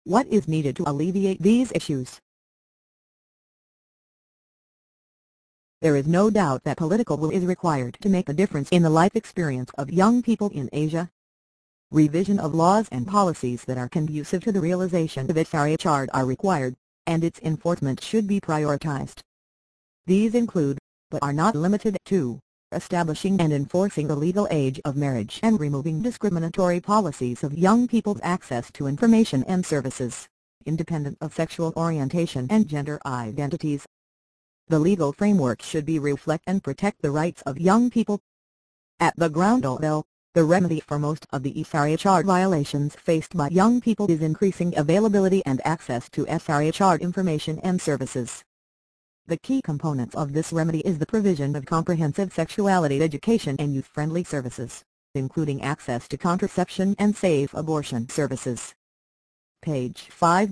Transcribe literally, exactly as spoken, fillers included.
What is needed to alleviate these issues? There is no doubt that political will is required to make a difference in the life experience of young people in Asia. Revision of laws and policies that are conducive to the realization of its S R are required, and its enforcement should be prioritized. These include, but are not limited to, establishing and enforcing the legal age of marriage and removing discriminatory policies of young people's access to information and services, independent of sexual orientation and gender identities. The legal framework should be reflect and protect the rights of young people. At the ground level, the remedy for most of the S R violations faced by young people is increasing availability and access to S R information and services. The key components of this remedy is the provision of comprehensive sexuality education and youth-friendly services, including access to contraception and safe abortion services. Page five.